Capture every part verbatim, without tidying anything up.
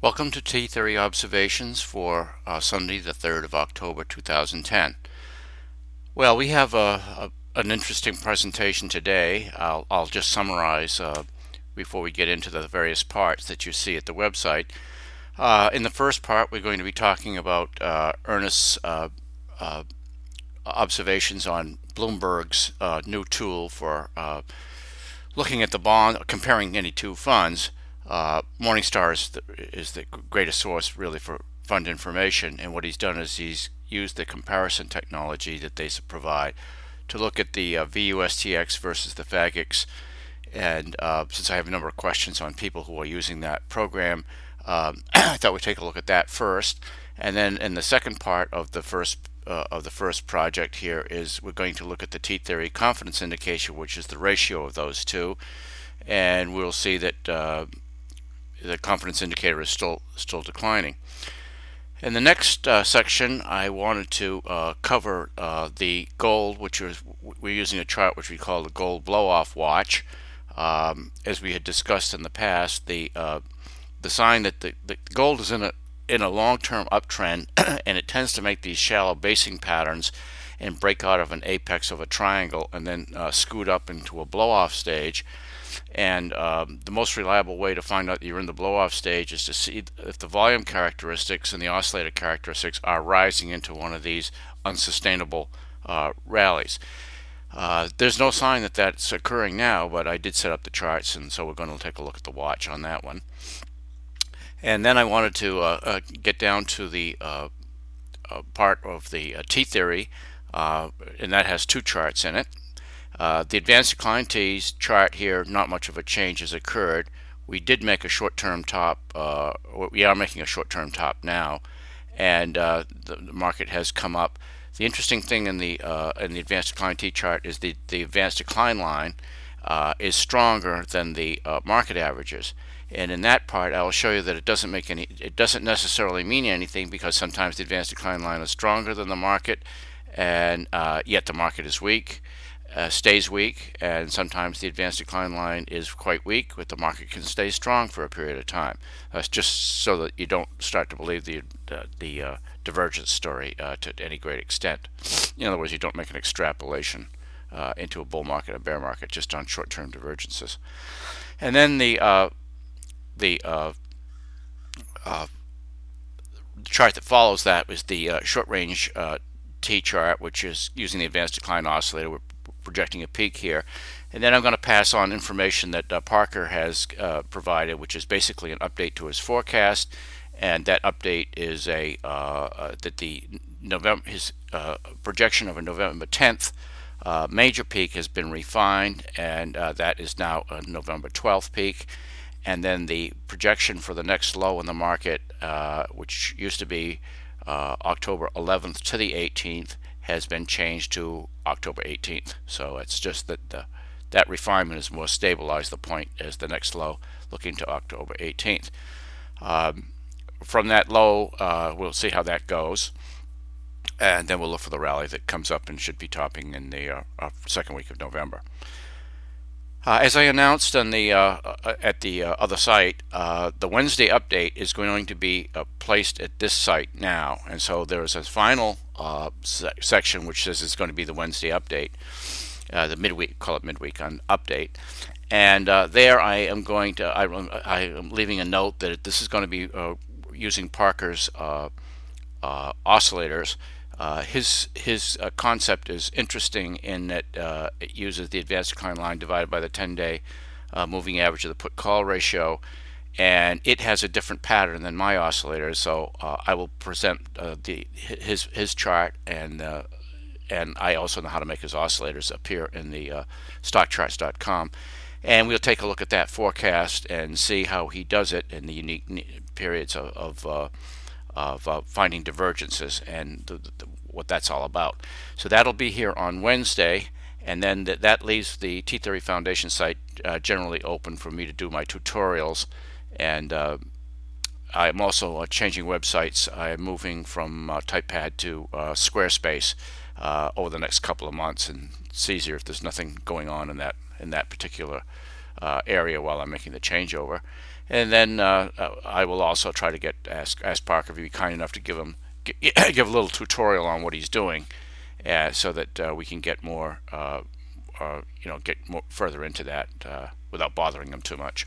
Welcome to T-Theory Observations for uh, Sunday, the third of October, two thousand ten. Well, we have a, a, an interesting presentation today. I'll, I'll just summarize uh, before we get into the various parts that you see at the website. Uh, in the first part, we're going to be talking about uh, Ernest's uh, uh, observations on Bloomberg's uh, new tool for uh, looking at the bond, comparing any two funds. Uh, Morningstar is the, is the greatest source really for fund information, and what he's done is he's used the comparison technology that they provide to look at the uh, V U S T X versus the FAGIX. And uh, since I have a number of questions on people who are using that program, um, I thought we'd take a look at that first. And then in the second part of the first uh, of the first project here is we're going to look at the T-Theory confidence indication, which is the ratio of those two, and we'll see that uh, the confidence indicator is still still declining. In the next uh, section, I wanted to uh, cover uh, the gold, which is we're using a chart which we call the gold blow-off watch. Um, as we had discussed in the past, the uh, the sign that the, the gold is in a in a long-term uptrend, and it tends to make these shallow basing patterns and break out of an apex of a triangle and then uh, scoot up into a blow-off stage. And um, the most reliable way to find out that you're in the blow-off stage is to see if the volume characteristics and the oscillator characteristics are rising into one of these unsustainable uh, rallies. Uh, there's no sign that that's occurring now, but I did set up the charts, and so we're going to take a look at the watch on that one. And then I wanted to uh, uh, get down to the uh, uh, part of the uh, T-Theory, uh, and that has two charts in it. Uh, the advanced decline T's chart here, not much of a change has occurred. We did make a short-term top. Uh, we are making a short-term top now, and uh, the, the market has come up. The interesting thing in the uh, in the advanced decline T chart is the the advanced decline line uh, is stronger than the uh, market averages. And in that part, I will show you that it doesn't make any. It doesn't necessarily mean anything, because sometimes the advanced decline line is stronger than the market, and uh, yet the market is weak. Uh, stays weak, and sometimes the advanced decline line is quite weak, but the market can stay strong for a period of time. That's just so that you don't start to believe the uh, the uh, divergence story uh, to any great extent. In other words, you don't make an extrapolation uh, into a bull market, a bear market, just on short-term divergences. And then the uh, the uh, uh, chart that follows that is the uh, short-range uh, T chart, which is using the advanced decline oscillator. We're projecting a peak here, and then I'm going to pass on information that uh, Parker has uh, provided, which is basically an update to his forecast, and that update is a uh, uh, that the November his uh, projection of a November tenth uh, major peak has been refined, and uh, that is now a November twelfth peak, and then the projection for the next low in the market, uh, which used to be uh, October eleventh to the eighteenth, has been changed to October eighteenth. So it's just that the, that refinement is more stabilized the point as the next low, looking to October eighteenth. Um, from that low, uh, we'll see how that goes, and then we'll look for the rally that comes up and should be topping in the uh, uh, second week of November. Uh, as I announced on the uh, uh, at the uh, other site, uh, the Wednesday update is going to be uh, placed at this site now, and so there is a final uh, se section which says it's going to be the Wednesday update, uh, the midweek, call it midweek on update, and uh, there I am going to I, I am leaving a note that this is going to be uh, using Parker's uh, uh, oscillators. Uh, his his uh, concept is interesting in that uh, it uses the advanced decline line divided by the ten-day uh, moving average of the put-call ratio, and it has a different pattern than my oscillators. So uh, I will present uh, the his his chart, and uh, and I also know how to make his oscillators appear in the uh, stock charts dot com, and we'll take a look at that forecast and see how he does it in the unique periods of. of uh, of uh, finding divergences and the, the, what that's all about. So that'll be here on Wednesday, and then th that leaves the T-Theory Foundation site uh, generally open for me to do my tutorials. And uh, I'm also uh, changing websites. I'm moving from uh, TypePad to uh, Squarespace uh, over the next couple of months, and it's easier if there's nothing going on in that in that particular uh, area while I'm making the changeover. And then uh, uh, I will also try to get ask ask Parker if he'd be kind enough to give him give a little tutorial on what he's doing, uh, so that uh, we can get more, uh, uh, you know, get more further into that uh, without bothering him too much.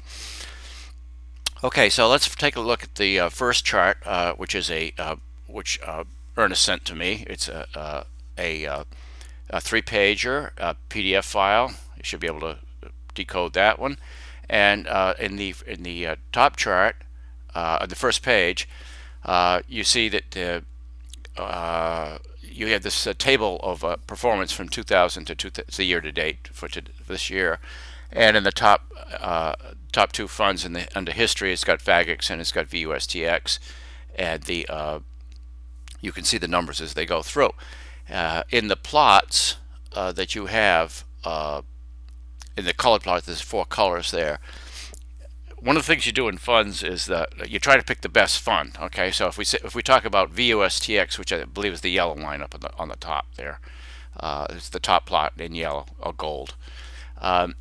Okay, so let's take a look at the uh, first chart, uh, which is a uh, which uh, Ernest sent to me. It's a uh, a, uh, a three-pager uh, P D F file. You should be able to decode that one. And uh, in the in the uh, top chart, uh, the first page, uh, you see that uh, uh, you have this uh, table of uh, performance from two thousand to two, the year to date for, to, for this year. And in the top uh, top two funds in the under history, it's got FAGX and it's got V U S T X, and the uh, you can see the numbers as they go through. Uh, in the plots uh, that you have, uh, in the color plot, there's four colors there. One of the things you do in funds is that you try to pick the best fund. Okay, so if we if we talk about V U S T X, which I believe is the yellow line up on the on the top there, uh, it's the top plot in yellow or gold. Um,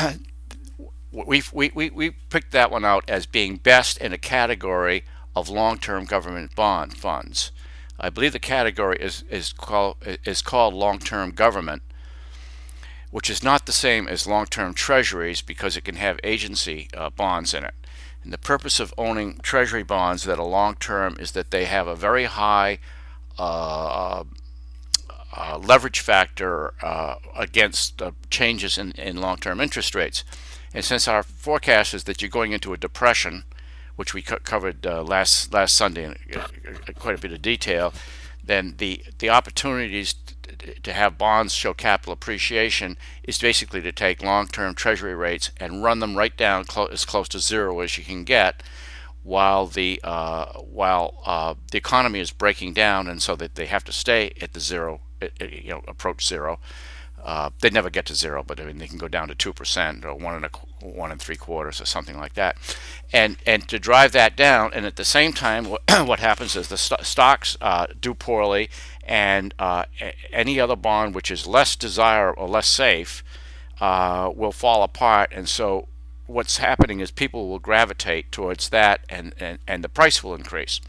we we we we picked that one out as being best in a category of long-term government bond funds. I believe the category is is called is called long-term government, which is not the same as long-term treasuries because it can have agency uh, bonds in it. And the purpose of owning treasury bonds that are long-term is that they have a very high uh, uh, leverage factor uh, against uh, changes in, in long-term interest rates. And since our forecast is that you're going into a depression, which we co covered uh, last last Sunday in uh, quite a bit of detail, then the the opportunities to have bonds show capital appreciation is basically to take long-term treasury rates and run them right down clo as close to zero as you can get, while the uh, while uh, the economy is breaking down, and so that they have to stay at the zero, you know, approach zero. Uh, they never get to zero, but I mean they can go down to two percent or one and a one and three quarters or something like that, and and to drive that down. And at the same time, what, what happens is the st stocks uh, do poorly, and uh, any other bond which is less desirable or less safe uh, will fall apart. And so what's happening is people will gravitate towards that, and and, and the price will increase.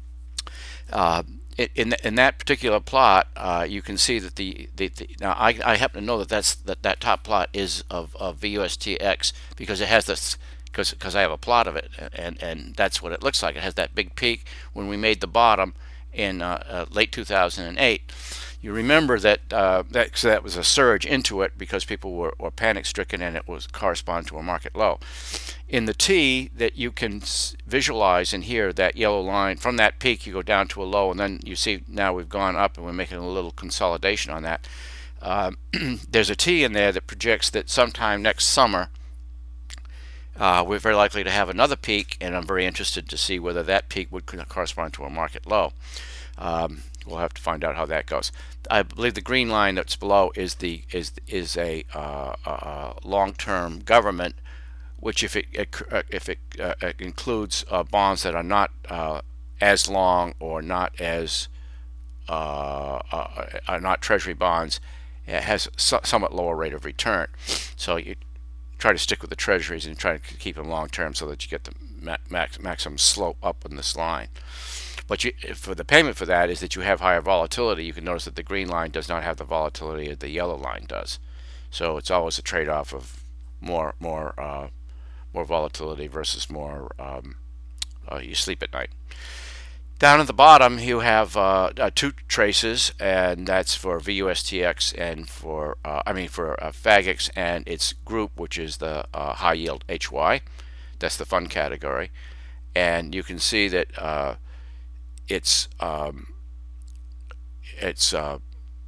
Uh, In, in that particular plot, uh, you can see that the, the, the now I, I happen to know that that's that, that top plot is of, of V U S T X because it has this, because because I have a plot of it, and and that's what it looks like. It has that big peak when we made the bottom in uh, uh, late two thousand eight. You remember that uh, that, so that was a surge into it because people were, were panic stricken, and it was correspond to a market low. In the T that you can visualize in here, that yellow line, from that peak you go down to a low, and then you see now we've gone up and we're making a little consolidation on that. Uh, there's a T in there that projects that sometime next summer uh, we're very likely to have another peak, and I'm very interested to see whether that peak would correspond to a market low. Um, we'll have to find out how that goes. I believe the green line that's below is the is is a, uh, a long-term government, which if it if it uh, includes uh, bonds that are not uh, as long or not as uh, uh, are not treasury bonds, it has so, somewhat lower rate of return. So you try to stick with the treasuries and try to keep them long term so that you get the max, maximum slope up in this line. But you, for the payment for that is that you have higher volatility. You can notice that the green line does not have the volatility that the yellow line does. So it's always a trade-off of more more uh, more volatility versus more um, uh, you sleep at night. Down at the bottom you have uh, uh, two traces, and that's for V U S T X and for uh, I mean for uh, FAGX and its group, which is the uh, high yield H Y. That's the fund category, and you can see that uh, it's um, it's uh,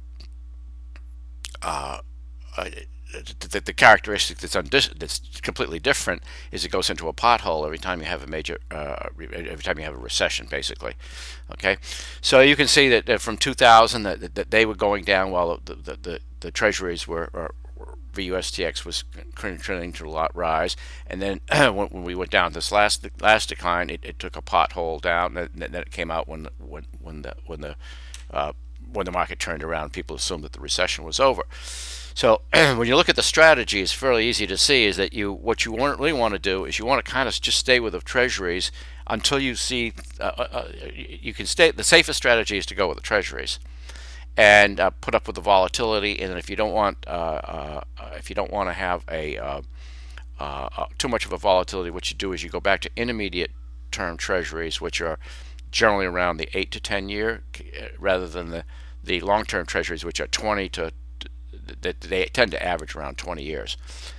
uh, uh, the, the characteristic that's, that's completely different is it goes into a pothole every time you have a major uh, every time you have a recession, basically. Okay, so you can see that, that from two thousand that, that they were going down while the the, the, the treasuries were, were V U S T X was continuing to rise, and then when, when we went down this last last decline, it, it took a pothole down, and then it came out when when when the when the uh, when the market turned around. People assumed that the recession was over. So when you look at the strategy, it's fairly easy to see is that you what you want, really want to do is you want to kind of just stay with the treasuries until you see uh, uh, you can stay. The safest strategy is to go with the treasuries and uh, put up with the volatility. And if you don't want uh, uh, if you don't want to have a uh, uh, too much of a volatility, what you do is you go back to intermediate term treasuries, which are generally around the eight to ten year, rather than the the long term treasuries, which are twenty to that they tend to average around twenty years,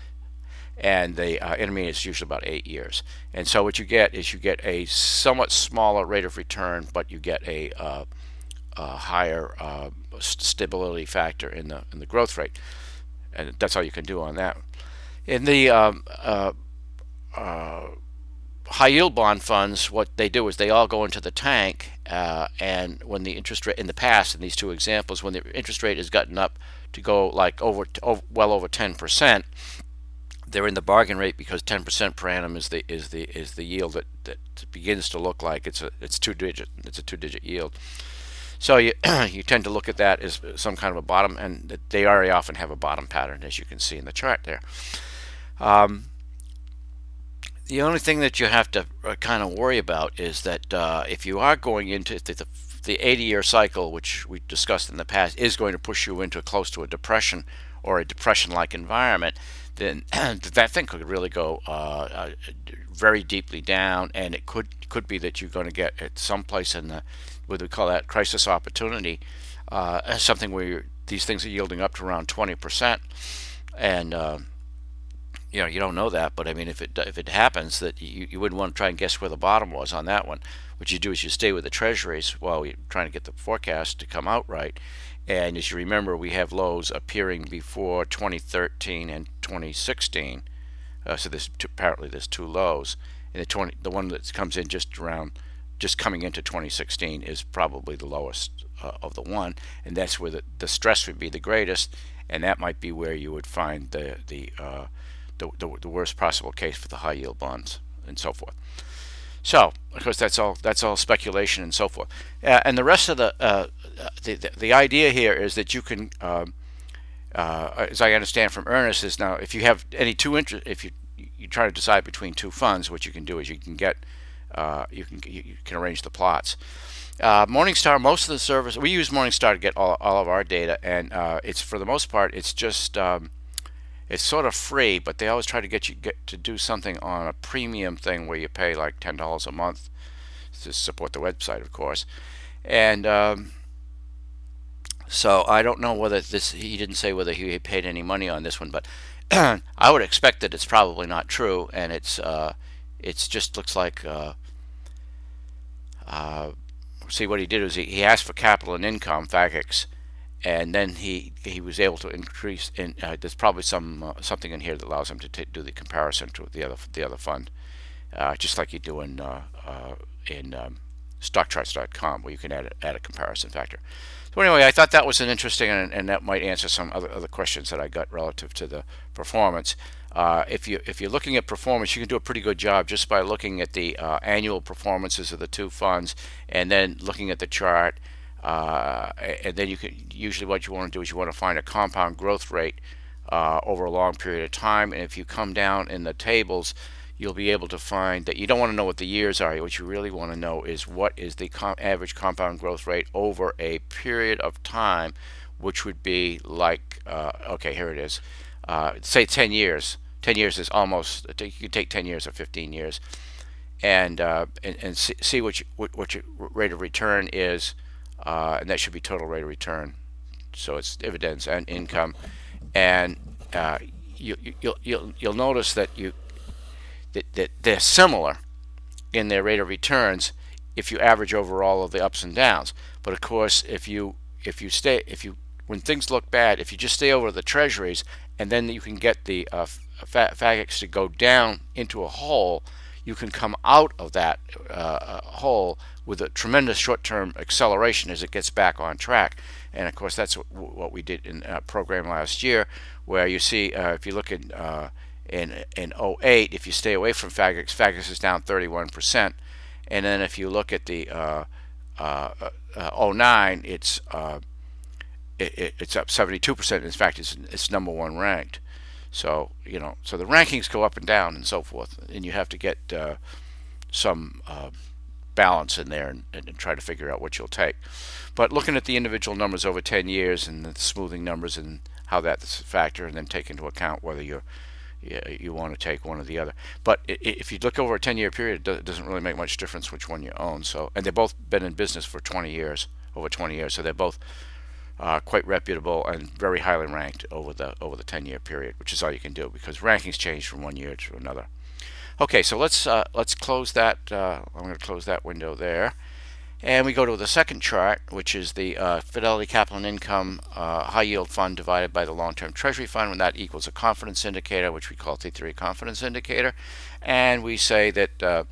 and the uh, intermediate is usually about eight years. And so what you get is you get a somewhat smaller rate of return, but you get a, uh, a higher uh, stability factor in the in the growth rate, and that's all you can do on that. In the um, uh, uh, high yield bond funds, what they do is they all go into the tank, uh, and when the interest rate in the past, in these two examples, when the interest rate has gotten up to go like over, over well over ten percent, they're in the bargain rate because ten percent per annum is the is the is the yield that, that begins to look like it's a it's two digit it's a two digit yield. So you you tend to look at that as some kind of a bottom, and they very often have a bottom pattern, as you can see in the chart there. Um, the only thing that you have to kind of worry about is that uh, if you are going into the, the the eighty year cycle, which we discussed in the past, is going to push you into close to a depression or a depression-like environment, then that thing could really go uh, uh, very deeply down, and it could could be that you're going to get at some place in the, what we call that crisis opportunity, uh, something where you're, these things are yielding up to around twenty percent, and uh, you know you don't know that, but I mean if it if it happens, that you, you wouldn't want to try and guess where the bottom was on that one. What you do is you stay with the treasuries while you're trying to get the forecast to come out right. And as you remember, we have lows appearing before twenty thirteen and twenty sixteen. Uh, so there's two, apparently there's two lows, and the twenty the one that comes in just around just coming into twenty sixteen is probably the lowest uh, of the one, and that's where the, the stress would be the greatest, and that might be where you would find the the uh, the, the, the worst possible case for the high yield bonds and so forth. So, of course, that's all that's all speculation and so forth. Uh, and the rest of the, uh, the, the the idea here is that you can, um, uh, as I understand from Ernest, is now if you have any two interest, if you you try to decide between two funds, what you can do is you can get uh, you can you can arrange the plots. Uh, Morningstar, most of the service we use Morningstar to get all all of our data, and uh, it's for the most part it's just. Um, It's sort of free, but they always try to get you get to do something on a premium thing where you pay like ten dollars a month to support the website, of course. And um, so I don't know whether this. He didn't say whether he paid any money on this one, but I would expect that it's probably not true, and it's uh, it's just looks like. Uh, uh, see what he did was he, he asked for capital and income, FACIX. And then he he was able to increase. In uh, there's probably some uh, something in here that allows him to t do the comparison to the other the other fund, uh, just like you do in uh, uh, in um, stock charts dot com, where you can add a, add a comparison factor. So anyway, I thought that was an interesting, and, and that might answer some other other questions that I got relative to the performance. Uh, if you if you're looking at performance, you can do a pretty good job just by looking at the uh, annual performances of the two funds, and then looking at the chart. Uh, and then you can usually what you want to do is you want to find a compound growth rate uh, over a long period of time. And if you come down in the tables, you'll be able to find that you don't want to know what the years are. What you really want to know is what is the com average compound growth rate over a period of time, which would be like uh, okay, here it is. Uh, say ten years. ten years is almost. You can take ten years or fifteen years, and uh, and, and see, see what you, what, what your rate of return is. Uh, and that should be total rate of return, so it's dividends and income, and uh, you, you, you'll you'll you'll notice that you that, that they're similar in their rate of returns if you average over all of the ups and downs. But of course, if you if you stay if you when things look bad, if you just stay over the treasuries, and then you can get the uh, FACIX to go down into a hole, you can come out of that uh, hole with a tremendous short-term acceleration as it gets back on track. And of course, that's what we did in a program last year, where you see uh, if you look at uh, in in oh eight, if you stay away from FACIX, FACIX is down thirty-one percent, and then if you look at the uh, uh, uh, oh nine, it's uh, it, it, it's up seventy-two percent. In fact, it's, it's number one ranked. So, you know, so the rankings go up and down and so forth, and you have to get uh, some uh, balance in there and, and try to figure out what you'll take. But looking at the individual numbers over ten years and the smoothing numbers and how that's a factor, and then take into account whether you're you, you want to take one or the other. But if you look over a ten-year period, it doesn't really make much difference which one you own. So, and they've both been in business for twenty years, over twenty years. So they're both uh, quite reputable and very highly ranked over the over the ten-year period, which is all you can do because rankings change from one year to another. Okay, so let's uh, let's close that. Uh, I'm going to close that window there. And we go to the second chart, which is the uh, Fidelity Capital and Income uh, High Yield Fund divided by the Long-Term Treasury Fund, when that equals a confidence indicator, which we call T three confidence indicator. And we say that uh,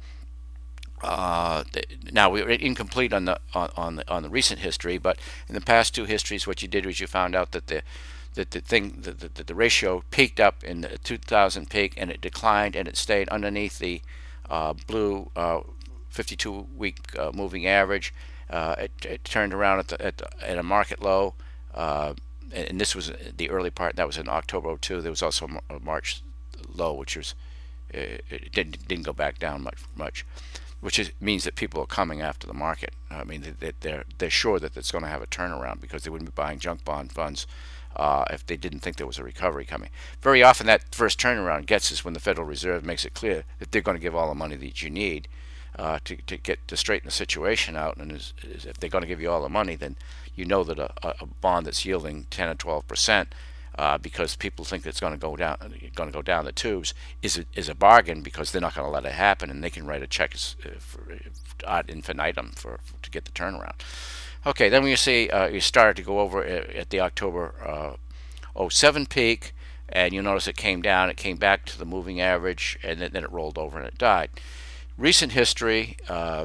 uh, now we're incomplete on the on, on the on the recent history, but in the past two histories, what you did was you found out that the that the thing that the, the ratio peaked up in the two thousand peak, and it declined, and it stayed underneath the uh, blue Uh, fifty-two week uh, moving average. Uh, it, it turned around at, the, at, the, at a market low, uh, and, and this was the early part. That was in October oh two. There was also a March low, which was it, it didn't didn't go back down much much, which is, means that people are coming after the market. I mean, they, they're they're sure that it's going to have a turnaround because they wouldn't be buying junk bond funds uh, if they didn't think there was a recovery coming. Very often, that first turnaround gets is when the Federal Reserve makes it clear that they're going to give all the money that you need Uh, to, to get to straighten the situation out. And is, is if they're going to give you all the money, then you know that a, a bond that's yielding ten or twelve percent, uh, because people think it's going to go down, going to go down the tubes, is a, is a bargain because they're not going to let it happen, and they can write a check for, ad infinitum for, for to get the turnaround. Okay, then when you see uh, you started to go over at the October uh, oh seven peak, and you notice it came down, it came back to the moving average, and then, then it rolled over and it died. Recent history, uh,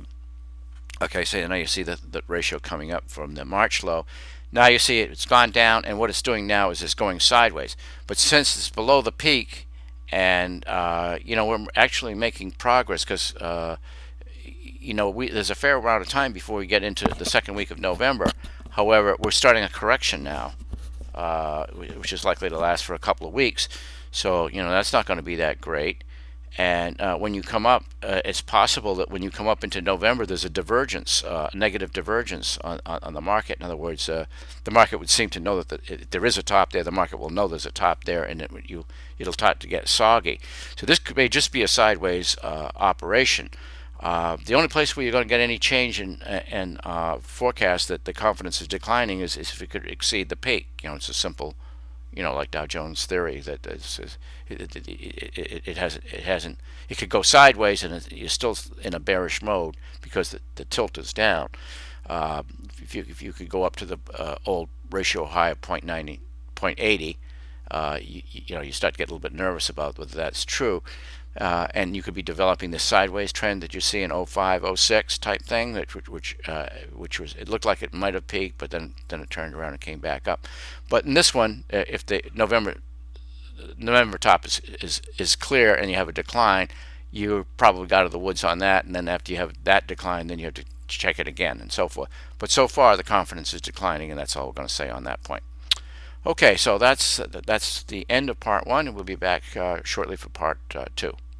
okay, so now you see the, the ratio coming up from the March low. Now you see it, it's gone down, and what it's doing now is it's going sideways. But since it's below the peak, and uh, you know, we're actually making progress because uh, you know we, there's a fair amount of time before we get into the second week of November. However, we're starting a correction now, uh, which is likely to last for a couple of weeks. So you know that's not going to be that great. And uh, when you come up, uh, it's possible that when you come up into November, there's a divergence, uh, a negative divergence on, on, on the market. In other words, uh, the market would seem to know that the, it, there is a top there. The market will know there's a top there, and it, you, it'll start to get soggy. So this could, may just be a sideways uh, operation. Uh, the only place where you're going to get any change in, in uh, forecast that the confidence is declining is, is if it could exceed the peak. You know, it's a simple, you know, like Dow Jones theory that is, is, it, it, it, it hasn't, it hasn't, it could go sideways and you're still in a bearish mode because the, the tilt is down. Uh, if you if you could go up to the uh, old ratio high of point ninety, point eighty, uh, you, you know, you start to get a little bit nervous about whether that's true. Uh, and you could be developing this sideways trend that you see in oh five, oh six type thing, that which which, uh, which was, it looked like it might have peaked, but then then it turned around and came back up. But in this one, uh, if the November November top is, is is clear and you have a decline, you probably got out of the woods on that. And then after you have that decline, then you have to check it again and so forth. But so far, the confidence is declining, and that's all we're going to say on that point. Okay, so that's that's the end of part one, and we'll be back uh, shortly for part uh, two.